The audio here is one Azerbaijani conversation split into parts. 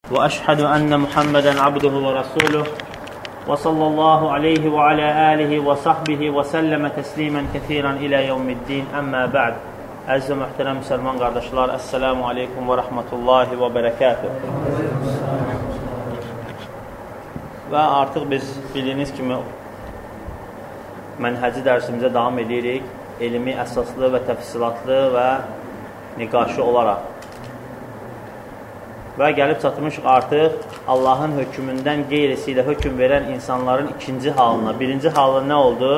وأشهد أن محمدا عبده ورسوله وصلى الله عليه وعلى آله وصحبه وسلم تسليما كثيرا إلى يوم الدين أما بعد. Əziz və möhtərəm müsəlman qardaşlar, Əssəlamu aleykum və rəhmətullahi və bərəkatuh. Və artıq biz bildiyiniz kimi mənhəci dərsimizə davam edirik. Elmi, əsaslı və təfsilatlı və niqaşı olaraq. Və gəlib çatmışıq artıq Allahın hökmündən qeyrisi ilə hökm verən insanların ikinci halına. Birinci halı nə oldu?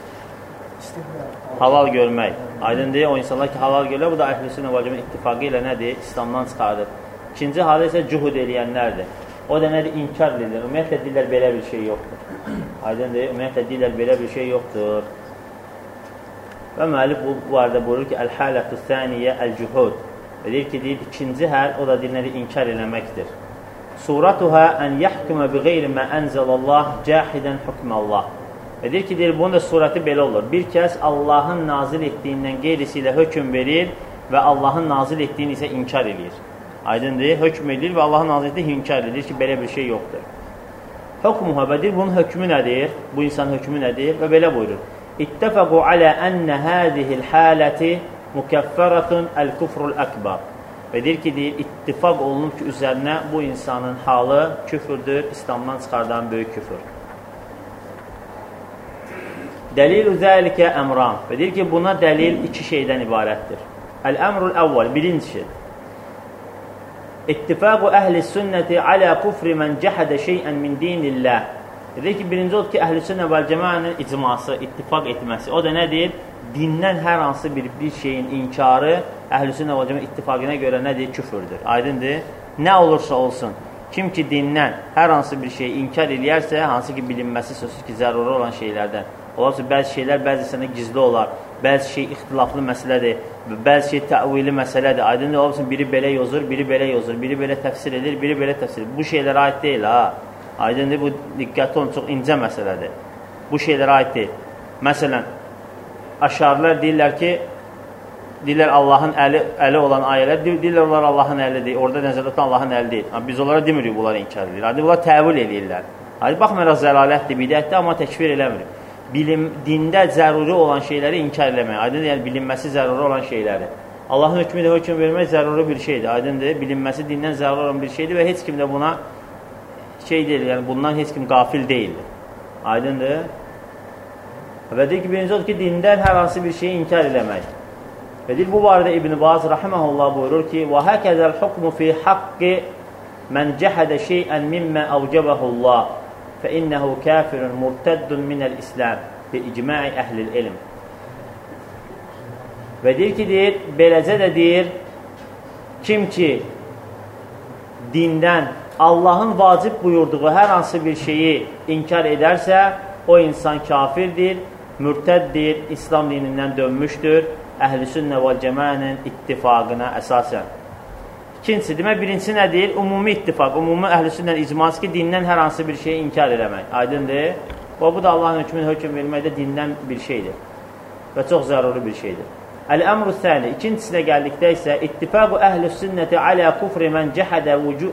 Halal görmək. Aydındır, o insanlar ki, halal görürlər, bu da əhl-i-sünnə və cəmaət ittifaqı ilə nədir? İslamdan çıxardır. İkinci halı isə cühud eləyənlərdir. O da nədir? İnkar edir. Ümumiyyətlə deyirlər, belə bir şey yoxdur. Aydındır, ümumiyyətlə deyirlər, belə bir şey yoxdur. Və müəllif bu barədə buyurur ki, Əl-hələtü-thəniyyə əl-cühud. Və deyir ki, ikinci həl, o da deyir, inkar eləməkdir. Suratuhə ən yəhkümə bi qeyri mə ənzəlallah cəhidən hükməllah. Və deyir ki, bunun da surəti belə olur. Bir kəs Allahın nazil etdiyindən qeyrisi ilə hökm verir və Allahın nazil etdiyini isə inkar edir. Aydındır, hökm edir və Allahın nazil etdiyi inkar edir ki, belə bir şey yoxdur. Hükmuhə və deyir, bunun hökmü nədir? Bu insanın hökmü nədir? Və belə buyurur. İttəfəqu alə ənnə hədihil haləti mükəffəratun əl-küfrul əkbar. Və deyir ki, ittifaq olunub ki, üzərinə bu insanın halı küfürdür, İslamdan çıxardan böyük küfür. Dəlil-ü zəlikə əmran. Və deyir ki, buna dəlil iki şeydən ibarətdir. Əl-əmrul əvvəl, birinci. İttifaqu əhli sünnəti alə kufri mən cəhədə şeyən min dinillah. Deyir ki, birinci odur ki, əhl-i sünnə və cəmaənin icması, ittifaq etməsi. O da nədir? Dindən hər hansı bir şeyin inkarı əhl-i sünnə və cəmaət ittifaqına görə nədir? Küfürdür. Aydındır? Nə olursa olsun. Kim ki dindən hər hansı bir şeyi inkar eləyərsə, hansı ki bilinməsi sözsüz ki, zəruri olan şeylərdən. Olar ki, bəzi şeylər bəzisində gizli olar, bəzi şey ixtilaflı məsələdir, bəzi şey təvili məsələdir. Aydındır, olar ki, biri belə yozur, biri belə yozur, biri belə təfsir edir, biri belə təfsir edir. Bu şeylərə aid deyil, ha. Aydındır, bu diqqətli olun, çox incə məsələdir. Bu şeylərə aid deyil. Məsələn, əşarilər deyirlər ki, deyirlər Allahın əli olan ayələr, deyirlər onlar Allahın əlidir, orada nəzərdə tutan Allahın əli deyil. Biz onlara demirik, bunlar inkar edir. Bunlar təvil edirlər. Baxmayaraq zəlalətdir, bidətdir, amma təkfir eləmirik. Dində zəruri olan şeyləri inkar eləmək. Aydındır, yəni bilinməsi zəruri olan şeyləri. Allahın hökmü ilə hökm vermək zəruri bir şeydir. Aydındır, bilinməsi dindən zəruri olan bir şeydir və heç kim də buna şey deyil, yəni bundan heç kim qafil deyildir. Aydındır. Və deyir ki, birinci odur ki, dindən hər hansı bir şeyi inkar eləmək. Və deyir, bu barədə İbn-i Baz rahiməhullah buyurur ki, وَهَكَذَا الْحُكْمُ فِي حَقِّ مَنْ جَحَدَ شَيْئًا مِمَّا أَوْجَبَهُ اللّٰهِ فَإِنَّهُ كَافِرٌ مُرْتَدٌ مِنَ الْإِسْلَامِ بِإِجْمَعِ أَهْلِ الْعِلْمِ. Və deyir ki, beləcə də deyir, kim ki dindən Allahın vacib buyurduğu hər hansı bir şeyi inkar edərsə, o insan kafirdir, mürtəddir, İslam dinindən dönmüşdür, əhl-i sünnə və cəmaənin ittifaqına əsasən. İkincisi, demək, birincisi nədir? Ümumi ittifaq, ümumi əhl-i sünnənin icması ki, dindən hər hansı bir şeyi inkar eləmək. Aydındır. Və bu da Allahın hökmünü hökm verməkdə dindən bir şeydir. Və çox zəruri bir şeydir. Əl-əmru thəni, ikincisinə gəldikdə isə ittifaqu əhl-i sünnəti alə kufri mən cəhədə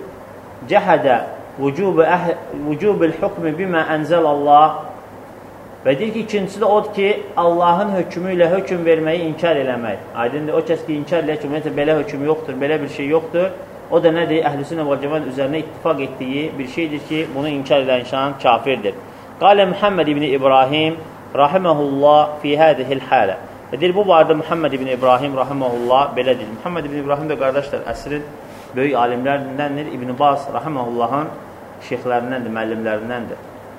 vücubil hükmü bimə ənzəlallah. Və deyir ki, ikincisi də odur ki, Allahın hökmü ilə hökm verməyi inkar eləmək. Aydındır, o kəs ki, inkar eləyək ki, belə hökm yoxdur, belə bir şey yoxdur. O da nədir? Əhl-i sünnə və cəmaət üzərinə ittifaq etdiyi bir şeydir ki, bunu inkar edən insan kafirdir. Qalə Muhammed ibn İbrahim rahiməhullah fi hədihil halə. Və deyir, bu barədə Muhammed ibn İbrahim rahiməhullah belə deyir. Muhammed ibn İbrahim də qardaşlar, əsrin böyük alimlərindəndir. İbn-i Baz rahiməhullahın şeyxlərindəndir, müəllimlərindəndir.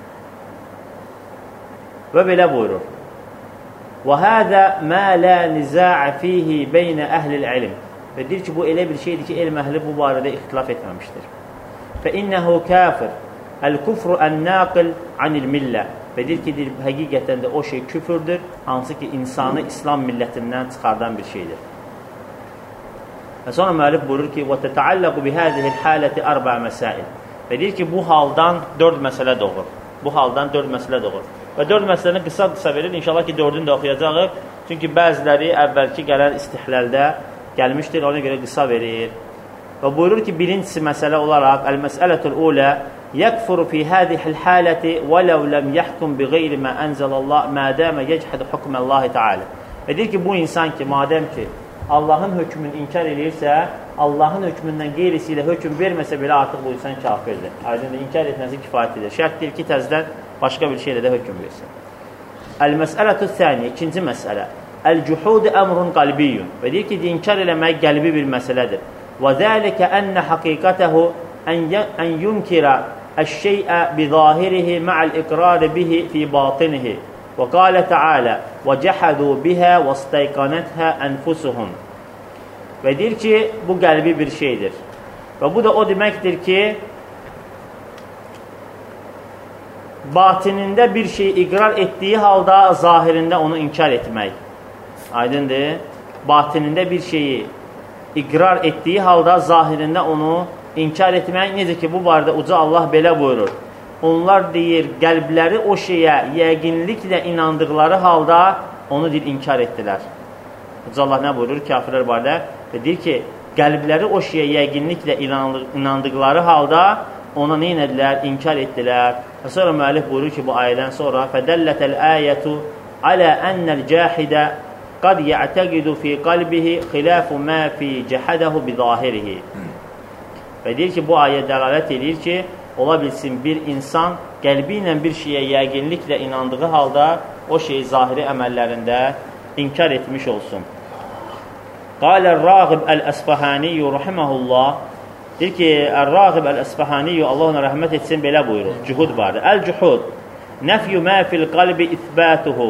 Və belə buyurur. وَهَذَا مَا لَا نِزَاعَ فِيهِ بَيْنَ أَهْلِ الْعِلْمِ. Və deyir ki, bu elə bir şeydir ki, elm əhli bu barədə ixtilaf etməmişdir. فَإِنَّهُ كَافِرٌ الْكُفْرُ النَّاقِلْ عَنِ الْمِلَّةِ. Və deyir ki, həqiqətən də o şey küfürdür, hansı ki, insanı İslam millətindən çıxardan bir şeydir. Və sonra müəllif buyurur ki, وَتَتَعَلَّقُ بِهَذِهِ الْحَالَةِ أَرْبَعَ مَسَائِلِ. Və deyir ki, bu haldan 4 məsələ doğur. Bu haldan 4 məsələ doğur. Və 4 məsələni qısa verir. İnşallah ki, 4-ünü də oxuyacağıq. Çünki bəziləri əvvəlki gələn istihlərdə gəlmişdir, ona görə qısa verir. Və buyurur ki, birincisi məsələ olaraq, əl-məsələtul ulə yəkfuru fi hədihil haləti və ləv ləm yəhkum bi qeyri mə ənzəlallah mədəmə yechədə hukməllahi teala. Və deyir ki, bu insan ki, madəm ki, Allahın hökmünü inkar edirsə, Allahın hökmündən qeyrisi ilə hökm verməsə belə artıq bu insan kafirdir. Aydındır, inkar etməsi kifayət edir. Şərt deyil ki, təzdən başqa bir şeylə də hökm versin. Əl-məsələtü thaniyə, ikinci məsələ. Əl-cuhudu əmrun qalbiyyun. Və deyir ki, inkar eləmək qəlbi bir məsələdir. Və zəlikə ənə haqiqətəhu ən yunkirə əş-şeyə bi-zahirihi mə'l-iqrari bihi fi batinihi. Və qalə Teala və cəhədu bihə və stəyqanəthə ənfusuhum. Və deyir ki, bu qəlbi bir şeydir. Və bu da o deməkdir ki, batinində bir şeyi iqrar etdiyi halda zahirində onu inkar etmək. Aydındır. Batinində bir şeyi iqrar etdiyi halda zahirində onu inkar etmək. Necə ki, bu barədə uca Allah belə buyurur. Onlar deyir, qəlbləri o şeyə yəqinliklə inandıqları halda onu deyir, inkar etdilər. Uca Allah nə buyurur? Kafirlər barədə deyir ki, qəlbləri o şeyə yəqinliklə inandıqları halda ona nə edilər? İnkar etdilər. Və sonra müəllif buyurur ki, bu ayədən sonra fədəllətəl ayətu alə ənəl cahidə qad ya'təqidu fi qalbihi xilafu mə fi cəhədəhu bi zahirihi. Və deyir ki, bu ayə dəlalət edir ki, ola bilsin bir insan qəlbi ilə bir şeyə yəqinliklə inandığı halda o şeyi zahiri əməllərində inkar etmiş olsun. Qalə-r-Rağib əl-Əsfahaniyyü rahiməhullah. Deyir ki, Əl-Rağib əl-Əsfahaniyyü Allah ona rəhmət etsin belə buyurur. Cuhud vardır. Əl-cuhud nəfyu mə fil qalbi isbətuhu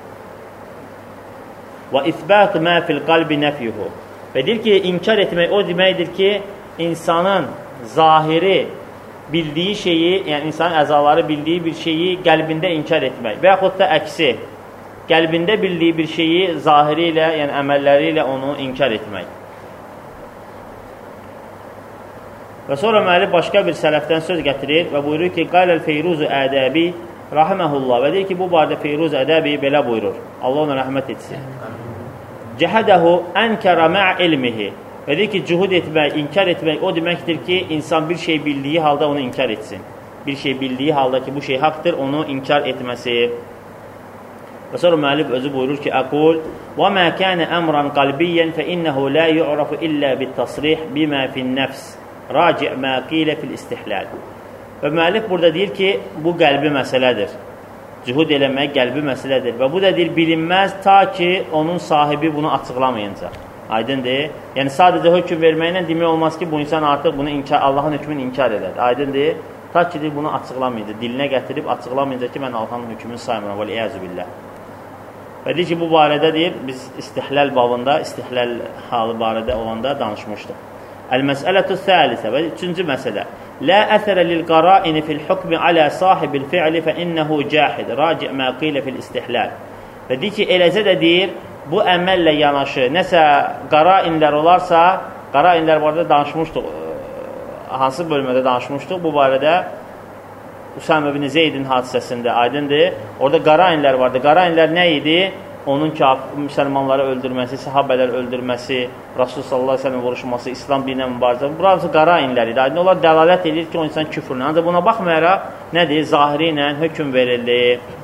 və isbətu mə fil qalbi nəfyuhu. Və deyir ki, inkar etmək o deməkdir ki, insanın zahiri bildiyi şeyi, yəni insanın əzaları bildiyi bir şeyi qəlbində inkar etmək və yaxud da əksi, qəlbində bildiyi bir şeyi zahiri ilə, yəni əməlləri ilə onu inkar etmək. Və sonra müəllif başqa bir sələfdən söz gətirir və buyurur ki, Qaləl-Feyruzu Ədəbi rahiməhullah və deyir ki, bu barədə Feyruz Ədəbi belə buyurur. Allah ona rəhmət etsin. Cəhədəhu ənkərə mə'a ilmihi. Və deyir ki, cühud etmək, inkar etmək o deməkdir ki, insan bir şey bildiyi halda onu inkar etsin. Bir şey bildiyi halda ki, bu şey haqdır, onu inkar etməsi. Və sonra müəllif özü buyurur ki, Əqul və mə kənə əmran qalbiyyən fə innəhu lə yu'rafu illə bit-tasrih bimə fin-nəfs raci' mə qilə fil-istihlal. Və müəllif burada deyir ki, bu qəlbi məsələdir. Cühud eləmək qəlbi məsələdir. Və bu da deyir, bilinməz ta ki, onun sahibi bunu açıqlamayınca. Aydındır. Yəni, sadəcə hökm verməklə demək olmaz ki, bu insan artıq bunu Allahın hökmünü inkar edər. Aydındır. Ta ki, bunu açıqlamayınca, dilinə gətirib açıqlamayınca ki, mən Allahın hökmünü saymıram. Vəl-iyəzü billah. Və deyir ki, bu barədə deyir, biz istihlal babında, istihlal halı barədə olanda danışmışdıq. Əl-məsələtü thəlisə və üçüncü məsələ. Lə əsərə lil-qaraini fil-hukmi alə sahibil fi'li fə innəhu cahid, raci' mə qilə fil-istihlal. Və deyir ki, eləcə də deyir, bu əməllə yanaşı nəsə qarainlər olarsa, qarainlər barədə danışmışdıq, hansı bölmədə danışmışdıq, bu barədə Usam ibn Zeydin hadisəsində aydındır. Orada qarainlər vardı. Qarainlər nə idi? Onun müsəlmanları öldürməsi, sahabələr öldürməsi, Rasul sallallahu aleyhi ve sellem vuruşması, İslam dinə mübarizə. Burası qarainlər idi. Aydın onlar dəlalət edir ki, o insan küfrlə. Ancaq buna baxmayaraq, nədir? Zahiri ilə hökm verildi.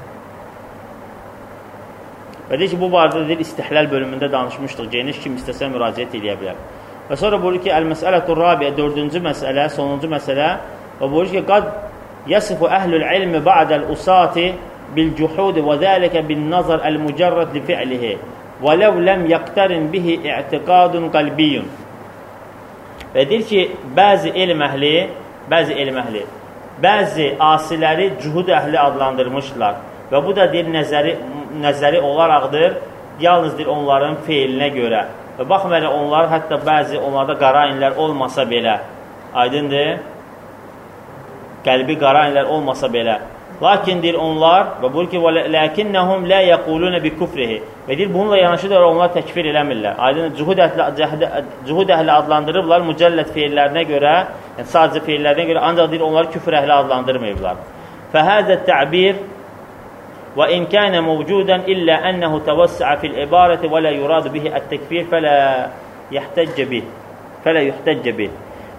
Və deyir ki, bu barədə deyir, istihlal bölümündə danışmışdıq. Geniş kim istəsə müraciət edə bilər. Və sonra buyurur ki, əl-məsələtu rabiyə, dördüncü məsələ, sonuncu məsələ. Və buyurur ki, qad yəsifu əhlül ilmi ba'dəl usati bil-cuhudi və zəlikə bin-nazar əl-mücərrad li fi'lihi və ləv ləm yəqtərin bihi i'tiqadun qalbiyyun. Və deyir ki, bəzi elm əhli, bəzi asiləri cuhud əhli adlandırmışlar. Və bu da deyir, nəzəri olaraqdır, yalnız deyir, onların feilinə görə. Və baxmayaraq onlar, hətta bəzi onlarda qarainlər olmasa belə, aydındır, qəlbi qarainlər olmasa belə. Lakin deyir onlar, və buyur ki, ləkinnəhum lə yəqulunə bi küfrihi. Və deyir, bununla yanaşı da onlar təkfir eləmirlər. Aydın, cuhud əhli adlandırıblar mücəllət feillərinə görə, yəni sadəcə feillərinə görə, ancaq deyir, onları küfr əhli adlandırmayıblar. Fəhəzət tə'bir və in kənə mövcudən illə ənəhu təvəssəə fil-ibarəti və lə yuradu bihi ət-təkfir fələ yuhtəccə bih.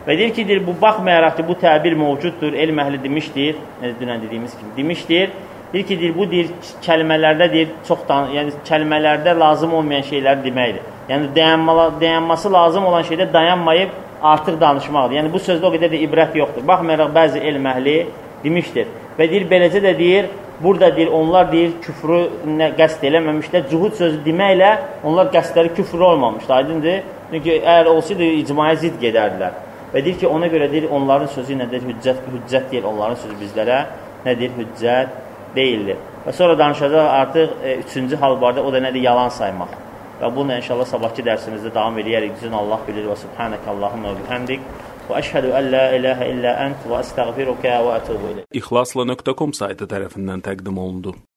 Və deyir ki, bu baxmayaraq ki, bu təbir mövcuddur, elm əhli demişdir, dünən dediyimiz kimi demişdir. Deyir ki, bu deyir kəlmələrdə deyir yəni kəlmələrdə lazım olmayan şeyləri deməkdir. Yəni dayanması lazım olan şeydə dayanmayıb artıq danışmaqdır. Yəni bu sözdə o qədər də ibrət yoxdur. Baxmayaraq bəzi elm əhli demişdir. Və deyir beləcə də deyir burada deyir onlar deyir küfrü qəsd eləməmişlər. Cuhud sözü deməklə onlar qəsdləri küfrü olmamışdı. Aydındır? Çünki əgər olsaydı icmaya zidd gedərdilər. Və deyir ki, ona görə deyir onların sözü nədir? Hüccət deyil. Onların sözü bizlərə nədir? Hüccət deyildir. Və sonra danışacaq artıq üçüncü hal barədə, o da nədir? Yalan saymaq. Və bunu inşallah sabahki dərsimizdə davam edərik. Düzün Allah bilir və subhanəkallahumma və bihamdik və əşhədü ən la ilahə illə ənt və əstəğfirukə və ətubu ilə. İxlasla.com saytı tərəfindən təqdim olundu.